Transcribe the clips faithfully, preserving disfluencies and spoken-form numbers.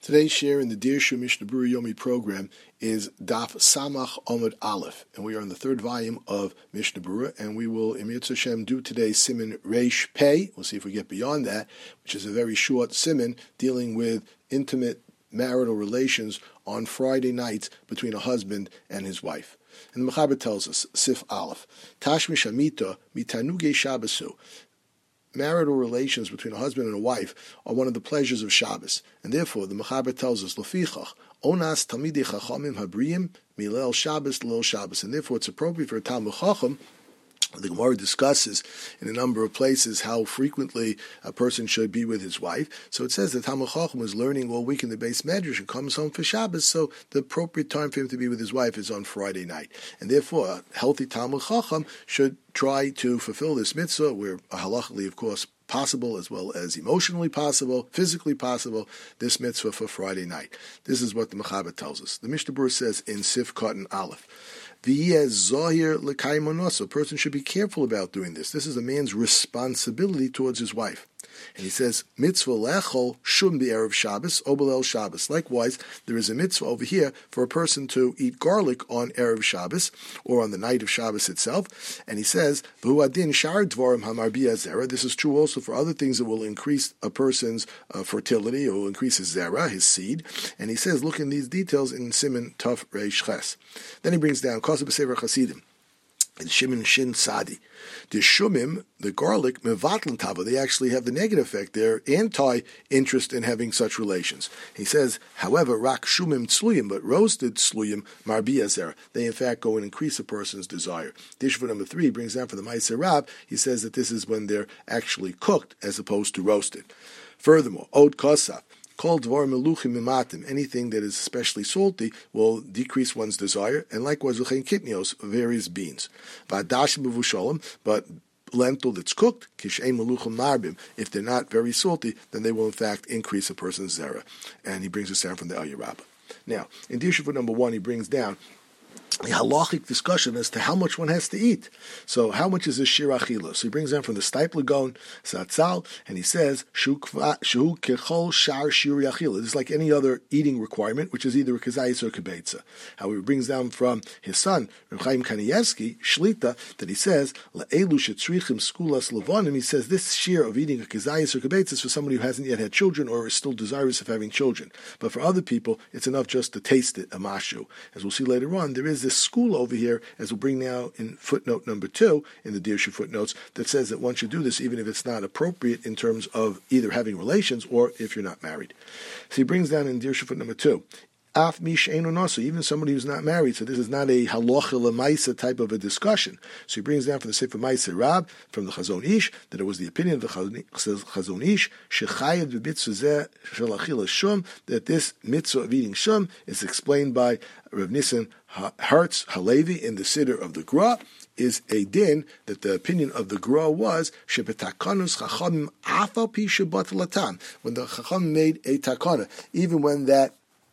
Today's share in the Dirshu Mishnah Berurah Yomi program is Daf Samach Amud Aleph, and we are in the third volume of Mishnah Berurah, and we will, in Yirtzeh Hashem, do today Siman Reish Pei. We'll see if we get beyond that, which is a very short Siman dealing with intimate marital relations on Friday nights between a husband and his wife. And the Mechaber tells us, Sif Aleph, Tashmish Amita Mitanuge Shabbasu. Marital relations between a husband and a wife are one of the pleasures of Shabbos, and therefore the Mechaber tells us, Lefichach, Onas Talmidei Chachamim Habriyim Milel Shabbos Lil Shabbos, and therefore it's appropriate for a Talmid Chacham. The Gemara discusses in a number of places how frequently a person should be with his wife. So it says that Talmid Chacham is learning all week in the Beis Medrash and comes home for Shabbos, so the appropriate time for him to be with his wife is on Friday night. And therefore, a healthy Talmid Chacham should try to fulfill this mitzvah, where halachically, of course, possible, as well as emotionally possible, physically possible, this mitzvah for Friday night. This is what the Mechaber tells us. The Mishnah Berurah says in Sif Cotton Aleph, a person should be careful about doing this. This is a man's responsibility towards his wife. And he says, mitzvah lechol shum be'erev Shabbos, obelel Shabbos. Likewise, there is a mitzvah over here for a person to eat garlic on erev Shabbos, or on the night of Shabbos itself. And he says, v'hu adin shar dvarim hamarbiyah zera. This is true also for other things that will increase a person's uh, fertility, or will increase his zera, his seed. And he says, look in these details in Siman Tov Reish Ches. Then he brings down Kosev B'Sefer Chasidim. And Shimon Shin Sadi. The Shumim, the garlic, mevatlan tava, they actually have the negative effect. They're anti-interest in having such relations. He says, however, rak shumim tzluyim, but roasted tzluyim marbiya zera, they in fact go and increase a person's desire. Dishva number three brings down for the Ma'aser Rab, he says that this is when they're actually cooked as opposed to roasted. Furthermore, od kosaf, called dvar meluchim mimatim, anything that is especially salty will decrease one's desire, and likewise uchein kitnios, various beans. V'adash b'vusholim, but lentil that's cooked, kishein meluchim marbim, if they're not very salty, then they will in fact increase a person's zera. And he brings us down from the Aliyah Rabbah. Now, in Dirshu number one, he brings down a halachic discussion as to how much one has to eat. So how much is a shir achila? So he brings down from the Steipler Gaon, Satzal, and he says, Shu kechol shar shir achila. This is like any other eating requirement, which is either a kazayis or a kibetza. How he brings down from his son, Reb Chaim Kanievsky, Shlita, that he says, La'elu shetzrichim skulas levonim, he says this shir of eating a kazayis or kibetza is for somebody who hasn't yet had children or is still desirous of having children. But for other people, it's enough just to taste it, a mashu. As we'll see later on, there is this school over here, as we'll bring now in footnote number two, in the Dirshu footnotes, that says that one should do this even if it's not appropriate in terms of either having relations or if you're not married. So he brings down in Dirshu footnote number two, Af mish einu nasa, even somebody who's not married. So this is not a halacha lemaisa type of a discussion. So he brings down from the Sefer Ma'aser Rab, from the Chazon Ish, that it was the opinion of the Chazon Ish, shechayev b'mitzvah zeh shel achila shum, that this mitzvah of eating shum is explained by Rav Nissen Hertz Halevi in the Siddur of the Gra, is a din that the opinion of the Gra was shebetakanus chachamim afal pi shebat latan, when the chacham made a takana, even when that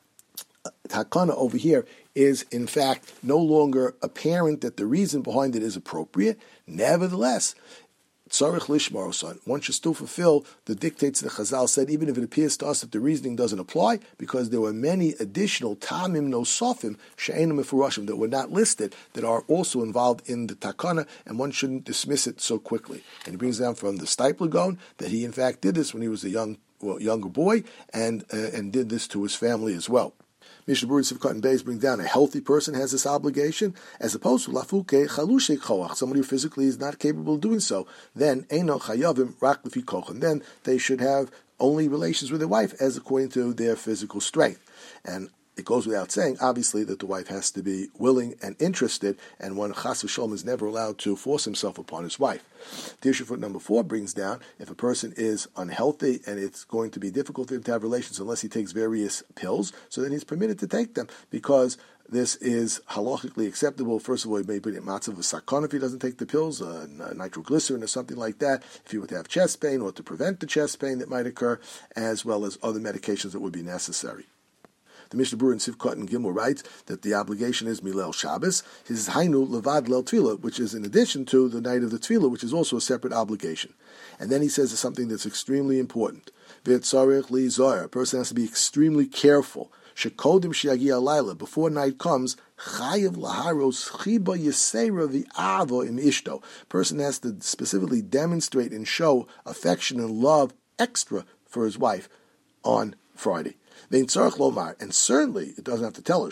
takana over here is in fact no longer apparent that the reason behind it is appropriate. Nevertheless, tzarich lishmar son, one should still fulfill the dictates that Chazal said, even if it appears to us that the reasoning doesn't apply, because there were many additional tamim nosofim she'enim mefurashim that were not listed that are also involved in the takana, and one shouldn't dismiss it so quickly. And he brings down from the Steipler Gaon that he in fact did this when he was a young, well, younger boy, and uh, and did this to his family as well. Mishnah Berurah Sivkot and Beis brings down a healthy person has this obligation, as opposed to lafuke chalushe koach, somebody who physically is not capable of doing so. Then eino chayavim rak lefi koch, and then they should have only relations with their wife as according to their physical strength. And it goes without saying, obviously, that the wife has to be willing and interested, and one chas v'sholom is never allowed to force himself upon his wife. Dirshu foot number four brings down, if a person is unhealthy and it's going to be difficult for him to have relations unless he takes various pills, so then he's permitted to take them, because this is halachically acceptable. First of all, he may be in matzav of sakon if he doesn't take the pills, uh, nitroglycerin or something like that, if he were to have chest pain or to prevent the chest pain that might occur, as well as other medications that would be necessary. The Mishnah Berurah in Sivkot and Gimel writes that the obligation is Milel Shabbos. His Hainu Levad Lel Tefillah, which is in addition to the night of the Tefillah, which is also a separate obligation. And then he says something that's extremely important. V'etzarech li zohar. A person has to be extremely careful. Shekodim shiagi alayla. Before night comes, chayav laharos chiba yisera v'avo im ishto. A person has to specifically demonstrate and show affection and love extra for his wife on Friday. And certainly, it doesn't have to tell her,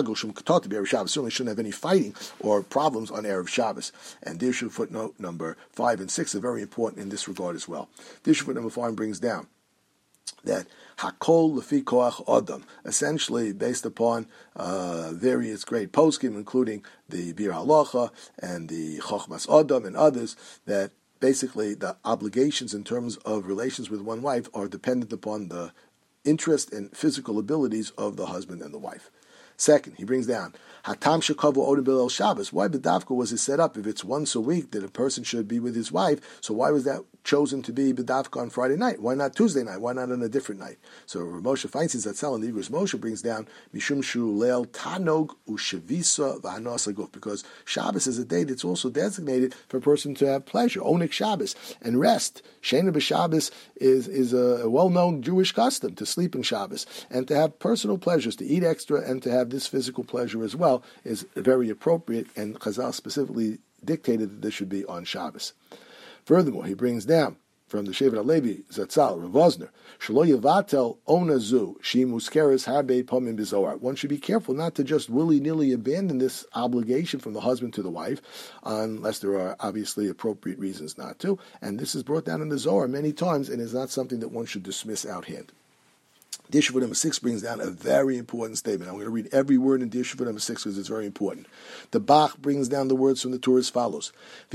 certainly shouldn't have any fighting or problems on Erev Shabbos. And Dirshu footnote number five and six are very important in this regard as well. Dirshu footnote number five brings down that Hakol Lefi Koach Adam, essentially based upon uh, various great poskim, including the Bir Halacha and the Chochmas Adam and others, that basically the obligations in terms of relations with one wife are dependent upon the interest and physical abilities of the husband and the wife. Second, he brings down Hatam Shekavu Odin Bilel Shabbos. Why B'davka was it set up? If it's once a week that a person should be with his wife, so why was that chosen to be B'davka on Friday night? Why not Tuesday night? Why not on a different night? So Rav Moshe Feinstein Zatzal and the Igros Moshe brings down Mishum Shu Leil Tanog Ushevisa V'Hanos Aguf, because Shabbos is a day that's also designated for a person to have pleasure, Onik Shabbos, and rest. Shena B'Shabbos is is a well-known Jewish custom to sleep in Shabbos and to have personal pleasures, to eat extra and to have this physical pleasure as well is very appropriate, and Chazal specifically dictated that this should be on Shabbos. Furthermore, he brings down from the Shevet HaLevi, Zatzal, Rav Wosner, Shelo Yevatel Ona Zu, Shi Muskeres Harbe Pomim B'Zohar. One should be careful not to just willy-nilly abandon this obligation from the husband to the wife, unless there are obviously appropriate reasons not to. And this is brought down in the Zohar many times, and is not something that one should dismiss outhand. Dirshu number six brings down a very important statement. I'm going to read every word in Dirshu number six because it's very important. The Bach brings down the words from the Torah as follows.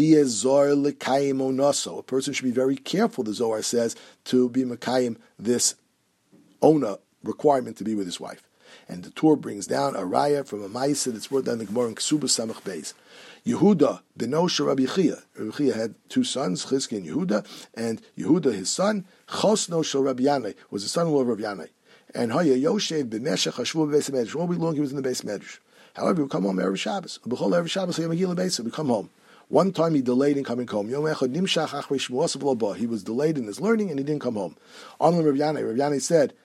A person should be very careful, the Zohar says, to be Mekayim this ona requirement to be with his wife. And the Torah brings down a raya from a Maisa that's brought down in the Gemara in Ksubah Samach Beis. Yehuda, Benosha Rabbi Chia. Rabbi Chia had two sons, Chizki and Yehuda, and Yehuda, his son, Chosno Shel Rabbi Yanai, was the son-in-law of Rabbi Yanai. And Haya Yoshev b'Meshech Hashvu b'Beis Medrash. All week long he was in the Beis Medrash. However, he would come home every Shabbos. B'chol every Shabbos he would come home. One time he delayed in coming home. He was delayed in his learning and he didn't come home. On Rabbi Yanai, Rabbi Yanai said,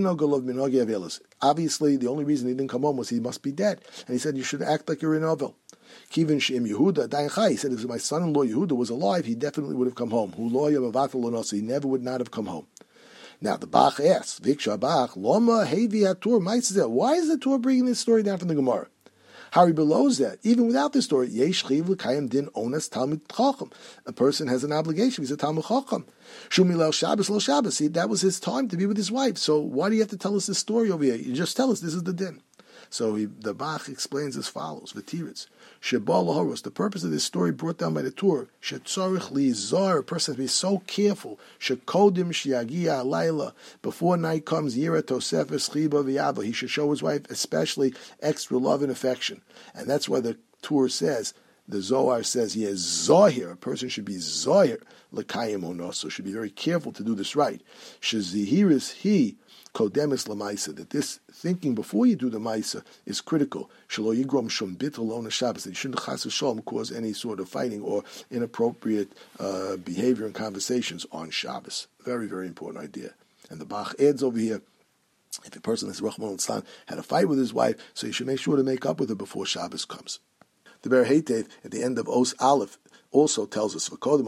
obviously, the only reason he didn't come home was he must be dead. And he said, you should act like you're in Ovel. Kivin Shem Yehuda, he said, if my son-in-law Yehuda was alive, he definitely would have come home. He never would not have come home. Now the Bach asks, Viksha Bach, Loma Hevi Hatur Maitzeh. Why is the Torah bringing this story down from the Gemara? Harry below that, even without this story, Yesh Chiv L'Kayim Din Onas Talmid Chacham. A person has an obligation. He's a Talmid Chacham. Shumi Lel Shabbos Lo Shabbos. See, that was his time to be with his wife. So why do you have to tell us this story over here? You just tell us this is the din. So he, the Bach explains as follows: V'tiritz Shebal Lahoros. The purpose of this story brought down by the Torah. Shetzarich Lizar. A person has to be so careful. Shekodim Shiagia Alayla. Before night comes, Yira Tosefes Chiba V'Yava. He should show his wife especially extra love and affection, and that's why the Torah says. The Zohar says he is Zohir. A person should be Zohir L'Kayim Onoso. Should be very careful to do this right. Shezihiris he. Kodemis lamaisa, that this thinking before you do the maisa is critical. Shelo yigrom shum bittul on Shabbos, that you shouldn't chas v'shalom cause any sort of fighting or inappropriate uh, behavior and conversations on Shabbos. Very, very important idea. And the Bach adds over here, if a person is Rachman al had a fight with his wife, so you should make sure to make up with her before Shabbos comes. The Ber Heitev at the end of Os Aleph also tells us, very,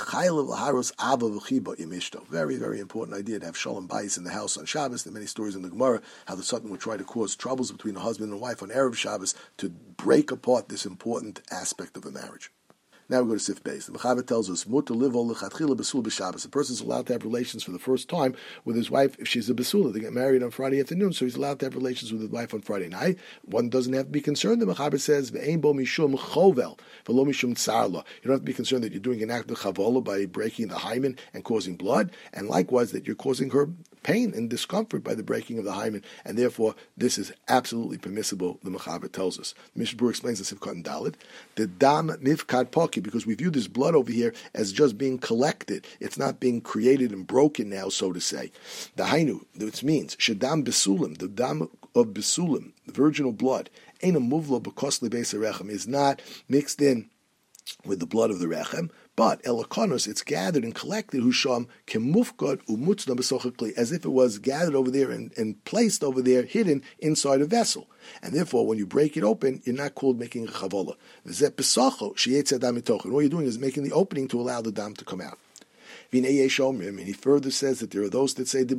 very important idea to have shalom bayis in the house on Shabbos. There are many stories in the Gemara how the Satan would try to cause troubles between a husband and wife on Erev Shabbos to break apart this important aspect of a marriage. Now we go to Sif Beis. The Mechaber tells us, Mutar livo lechatchila besul b'Shabbos. A person is allowed to have relations for the first time with his wife if she's a besula. They get married on Friday afternoon, so he's allowed to have relations with his wife on Friday night. One doesn't have to be concerned. The Mechaber says, Ve'ein bo mishum chovel, v'lo mishum tzarla. You don't have to be concerned that you're doing an act of chavola by breaking the hymen and causing blood, and likewise that you're causing her pain and discomfort by the breaking of the hymen, and therefore this is absolutely permissible, the Mechaber tells us. Mishnah Berurah explains this in Sivkot and Dalet, the dam nifkad poki, because we view this blood over here as just being collected. It's not being created and broken now, so to say. The hainu, which means shedam besulim, the dam of besulim, the virginal blood, ain't a muvla bekosli beis rechem, is not mixed in with the blood of the rechem, but elakonos, it's gathered and collected, husham kemufkod umutzna besochakli, as if it was gathered over there and, and placed over there, hidden inside a vessel. And therefore, when you break it open, you're not called making a chavola. All you're doing is making the opening to allow the dam to come out. And he further says that there are those that say he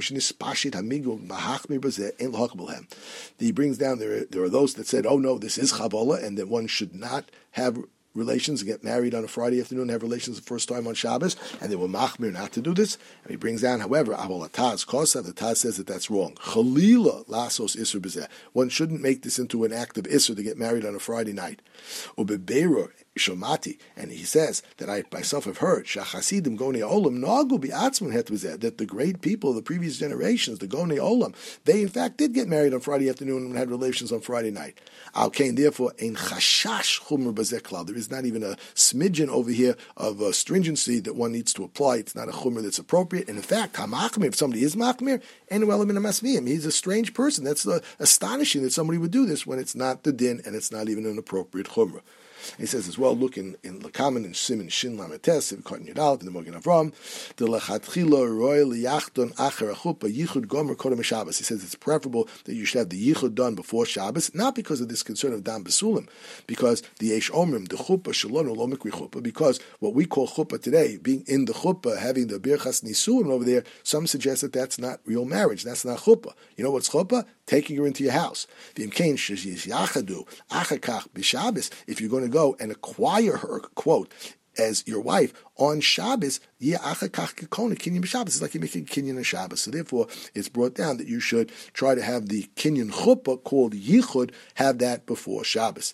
brings down there. There are those that said, "Oh no, this is chavola, and that one should not have relations and get married on a Friday afternoon and have relations the first time on Shabbos, and they were machmir not to do this." And he brings down, however, Abol Ataz Kosa, the Taz says that that's wrong. Chalila lasos isur b'zeh. One shouldn't make this into an act of isur to get married on a Friday night. Ubebeiro Shomati, and he says that I myself have heard Shachasidim Gonei Olam Nagu Bi'atzman Het B'zeh, that the great people of the previous generations, the Gonei Olam, they in fact did get married on Friday afternoon and had relations on Friday night. Al Kain, therefore, ein chashash chumr b'zeh klal. There is not even a smidgen over here of uh, stringency that one needs to apply. It's not a chumr that's appropriate. And in fact, hamachmir, if somebody is machmir, enuel min masmiyim, he's a strange person. That's uh, astonishing that somebody would do this when it's not the din and it's not even an appropriate chumrah. He says as well, look in, in Lakaman and Simon Shin Lametes, in Cotton Yudal, in the Mogen Avram, the Lechatchila Royal Yachton Acher Achupa Yichud Gomer Kodem Shabbos. He says it's preferable that you should have the Yichud done before Shabbos, not because of this concern of Dam Besulim, because the Eish Omrim, the Chuppah Shalon Lo Mikri Chuppah, because what we call Chuppah today, being in the Chuppah, having the Birchas Nisuim over there, some suggest that that's not real marriage. That's not Chuppah. You know what's Chuppah? Taking her into your house. If you're going to go and acquire her, quote, as your wife on Shabbos, it's like you're making kinyan on Shabbos. So therefore, it's brought down that you should try to have the kinyan chuppah called yichud, have that before Shabbos.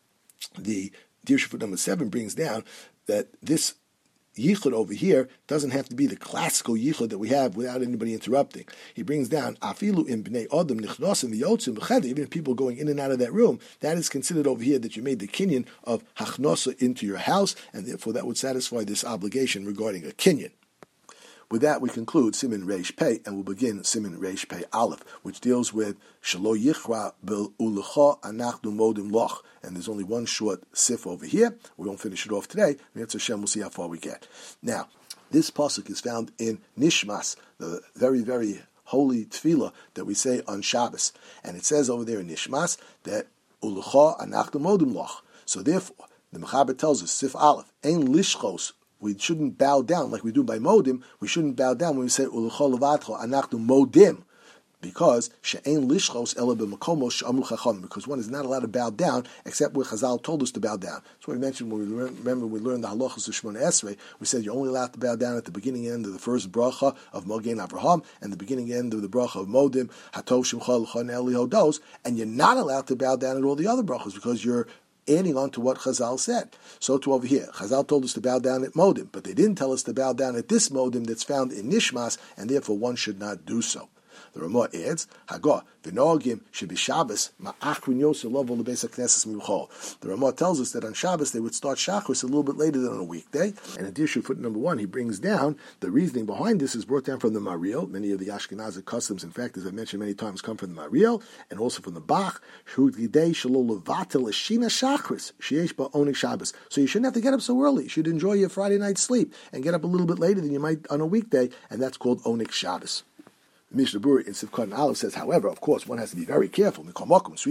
The Dirshu number seven brings down that this yichud over here doesn't have to be the classical yichud that we have without anybody interrupting. He brings down afilu in bnei adam nichnosim v'yotzim b'cheder, even people going in and out of that room, that is considered over here that you made the kinyan of hachnosa into your house, and therefore that would satisfy this obligation regarding a kinyan. With that, we conclude Siman Reish Pei, and we'll begin Siman Reish Pei Aleph, which deals with Shelo Yichra Bel Ulecha Anachnu Modim Loch. And there's only one short sif over here. We won't finish it off today. Mitzvah Hashem, we'll see how far we get. Now, this pasuk is found in Nishmas, the very, very holy tefillah that we say on Shabbos. And it says over there in Nishmas that Ulecha Anachnu Modim Loch. So therefore, the Mechaber tells us, Sif Aleph, Ein Lishchos, we shouldn't bow down like we do by modim. We shouldn't bow down when we say Ulecha Levatcho Anachnu Modim, because she'ein lishchos ela b'makomos she'amru chacham, because one is not allowed to bow down except where Chazal told us to bow down. That's what we mentioned when we learned, remember we learned the halachas of Shemona Esrei. We said you're only allowed to bow down at the beginning and end of the first bracha of Mogen Avraham and the beginning and end of the bracha of Modim Hatov Shimcha L'chon Eli Hodos, and you're not allowed to bow down at all the other brachas because you're adding on to what Chazal said. So to over here, Chazal told us to bow down at Modim, but they didn't tell us to bow down at this Modim that's found in Nishmas, and therefore one should not do so. The Ramah adds, Hagah, v'noagim should be Shabbos, ma'achrin yosel lovo lebeis haknesses miuchol. The Ramah tells us that on Shabbos they would start Shachris a little bit later than on a weekday. And in Dirshu foot number one, he brings down the reasoning behind this is brought down from the Mariel. Many of the Ashkenazic customs, in fact, as I've mentioned many times, come from the Mariel and also from the Bach. Shud gidei shelo levatel eshina Shachris sheyesh ba onik Shabbos. So you shouldn't have to get up so early. You should enjoy your Friday night sleep and get up a little bit later than you might on a weekday, and that's called onik Shabbos. Mishnah Berurah in Sivkot and Aleph says, however, of course, one has to be very careful. Because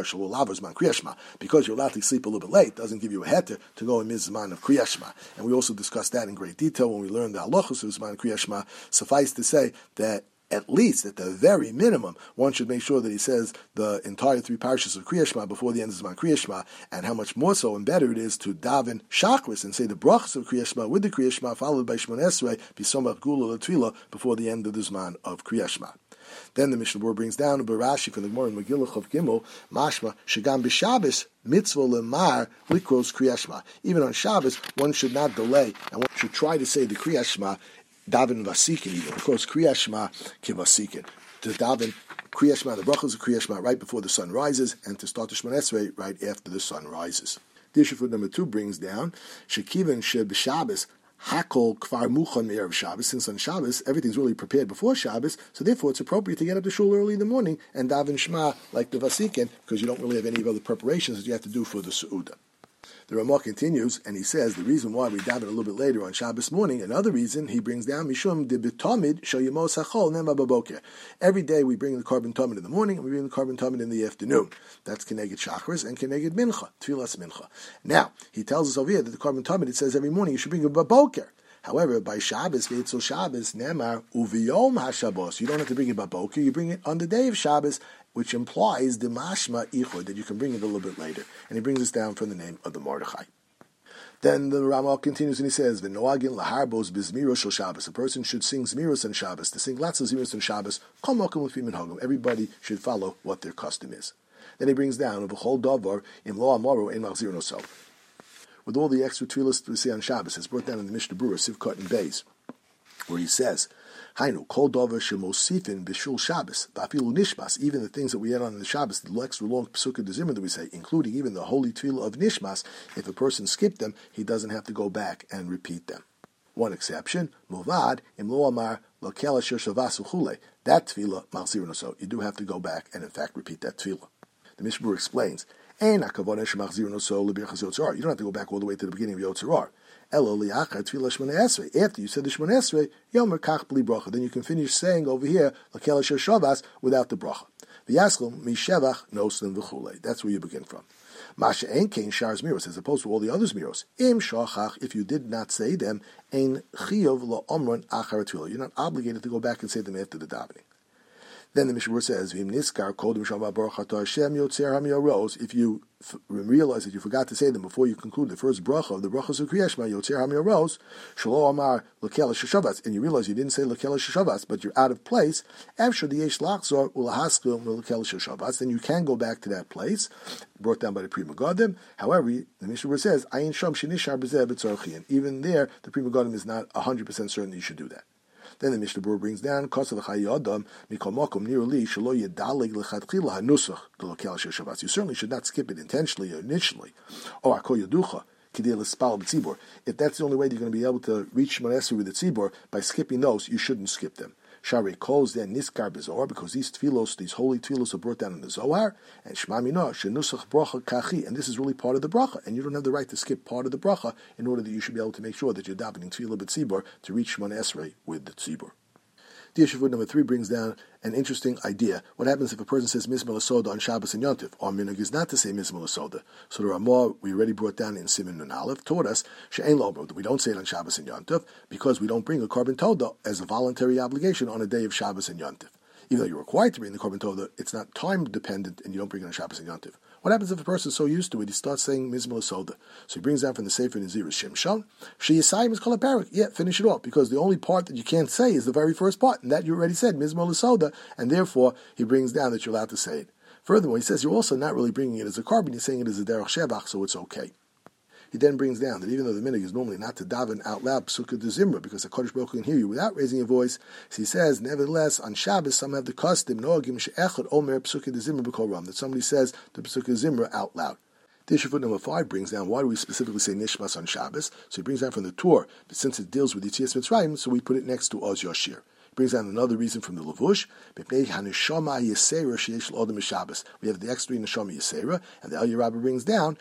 you're allowed to sleep a little bit late doesn't give you a heter to go in mizman of Kriyas Shema. And we also discussed that in great detail when we learned the halachos of Zman Kriyas Shema. Suffice to say that at least, at the very minimum, one should make sure that he says the entire three parashas of Kriyas Shema before the end of Zman Kriyas Shema, and how much more so and better it is to daven Shachris and say the brachas of Kriyas Shema with the Kriyas Shema, followed by Shemona Esrei, B'somach Gula L'Tfila, before the end of the Zman of Kriyas Shema. Then the Mishnah Berurah brings down a Barashi from the Gemara in Megillah Chav Gimel, Mashma Shagam B'Shabbos Mitzvah Lemar Likros Kriyas Shema. Even on Shabbos, one should not delay, and one should try to say the Kriyas Shema daven vasikin even. Of course, Kriyas Shema kivasikin. To daven Kriyas Shema, the brachas of Kriyas Shema right before the sun rises, and to start the Shemona Esrei right after the sun rises. Dishafut number two brings down Shekivan Sheb Shabbos Hakol Kvar Muchan Erev Shabbos. Since on Shabbos everything's really prepared before Shabbos, so therefore it's appropriate to get up to shul early in the morning and daven Shema like the Vasikin, because you don't really have any other preparations that you have to do for the Seudah. The Ramah continues, and he says the reason why we daven a little bit later on Shabbos morning, another reason he brings down Mishum de B'Tomid Shayemos Hachol Nema Baboker. Every day we bring the carbon tamid in the morning, and we bring the carbon tamid in the afternoon. That's Keneged Shachris and Keneged Mincha, Tfilas Mincha. Now he tells us over here that the carbon tamid, it says every morning you should bring a Baboker. However, by Shabbos, V'etzel Shabbos, Nemar, Uviyom HaShabbos, you don't have to bring it Baboker, you bring it on the day of Shabbos, which implies the mashma ichod, that you can bring it a little bit later. And he brings us down from the name of the Mordechai. Then the Ramah continues and he says, "V'noagin laharbos bizmiros shel Shabbos." A person should sing zmiros on Shabbos. To sing lots of zmiros on Shabbos, kol mokum l'fi minhagim. Everybody should follow what their custom is. Then he brings down v'chol davar im lo amaro ein machzir noso. With all the extra tefillos we see on Shabbos, it's brought down in the Mishnah Berurah, Sivkot and Beis, where he says, Hainu, kol dover shemosifin b'shul Shabbos, v'afilu nishmas, even the things that we add on in the Shabbos, the extra long Pesukah D'Zimra that we say, including even the holy tefillah of nishmas, if a person skipped them, he doesn't have to go back and repeat them. One exception, muvad, im lo amar, lokel asher shavas v'chule, that tefillah, machzir noso, you do have to go back and in fact repeat that tefillah. The Mishnah Berurah explains, Ein hakavana shemachzir noso lebirchas Yotzerar, you don't have to go back all the way to the beginning of Yotzerar. Elo liachar tefillah Shemona Esrei. After you said the Shemona Esrei, yomer kach bli bracha. Then you can finish saying over here lakel asher shavas without the bracha. V'yaschum mishevach noslim v'chulei. That's where you begin from. Masha ein kein shar zmiros, as opposed to all the other zmiros. Im shachach, if you did not say them, ein chiyov lo omron achar tefillah. You're not obligated to go back and say them after the davening. Then the Mishnah says, "V'im niskar kodim shama baruch atah Hashem yotzer hamiyaros." If you f- realize that you forgot to say them before you conclude the first bracha of the brachas of Kriyas Shema, yotzer hamiyaros, shelo amar lekel sheshavas, and you realize you didn't say lekel sheshavas, but you're out of place. After the yesh lachzor ulahaskil lekel sheshavas, then you can go back to that place, brought down by the Pri Megadim. However, the Mishnah says, "Ayin sham shenishar b'zeh b'tzorchian." Even there, the Pri Megadim is not a hundred percent certain that you should do that. Then the Mishnah Berurah brings down Kosav Chayadam Mikol Mokum Nirli Shelo Yedalig Lechatchila Hanusach Delokel Shavas. You certainly should not skip it intentionally or initially. Or Akol Yaducha Kidei L'Spal B'Tzibor. If that's the only way you're going to be able to reach Shemona Esrei with the Tzibor, by skipping those, you shouldn't skip them. Shari calls then Niskar B'Zohar, because these tefillos, these holy tefillos, are brought down in the Zohar, and Shema Minah Shenusach Bracha Kachi, and this is really part of the bracha, and you don't have the right to skip part of the bracha in order that you should be able to make sure that you're davening tefillah b'tzibor to reach Shemona Esrei with the tzibor. The Yeshivut number three brings down an interesting idea. What happens if a person says Mizmor L'Soda on Shabbos and Yontif? Our minhag is not to say Mizmor L'Soda. So the Ramah, we already brought down in Siman Nun Aleph, taught us She'ein Lo that we don't say it on Shabbos and Yontif because we don't bring a carbon toda as a voluntary obligation on a day of Shabbos and Yontif. Even though you're required to bring the carbon toda, it's not time dependent and you don't bring it on Shabbos and Yontif. What happens if a person is so used to it, he starts saying Mizmor L'Soda? So he brings down from the Sefer Nazir Shimshon, Sheyasayim is called a parak. Yeah, finish it off, because the only part that you can't say is the very first part, and that you already said, Mizmor L'Soda, and therefore he brings down that you're allowed to say it. Furthermore, he says you're also not really bringing it as a carbon, you're saying it as a derech shevach, so it's okay. He then brings down that even though the minhag is normally not to daven out loud Pesukah D'Zimra, because the Kodesh Baruch Hu can hear you without raising your voice, so he says, nevertheless, on Shabbos, some have the custom, noagim she'echad omer Pesukah D'Zimra b'kol ram, that somebody says the Pesukah D'Zimra out loud. The Yeshivut number five brings down, why do we specifically say Nishmas on Shabbos? So he brings down from the Torah, but since it deals with Yitzias Mitzrayim, so we put it next to Oz Yoshir. Brings down another reason from the Levush. We have the extra Neshama Yisera, and the El Yerabba brings down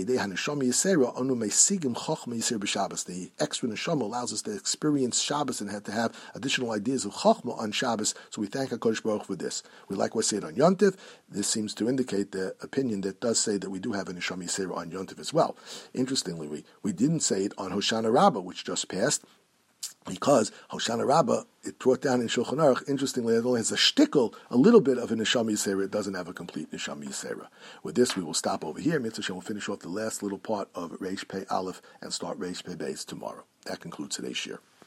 the extra Neshama allows us to experience Shabbos and have to have additional ideas of Chochmah on Shabbos. So we thank HaKadosh Baruch Hu for this. We likewise say it on Yontif. This seems to indicate the opinion that does say that we do have a Neshama Yisera on Yontif as well. Interestingly, we, we didn't say it on Hoshana Rabbah, which just passed, because Hoshana Rabbah, it brought down in Shulchan Aruch, interestingly, it only has a shtickle, a little bit of a Neshama Yisera. It doesn't have a complete Neshama Yisera. With this, we will stop over here. Mitzvah Shem will finish off the last little part of Reish Pei Aleph and start Reish Pei Beis tomorrow. That concludes today's shir.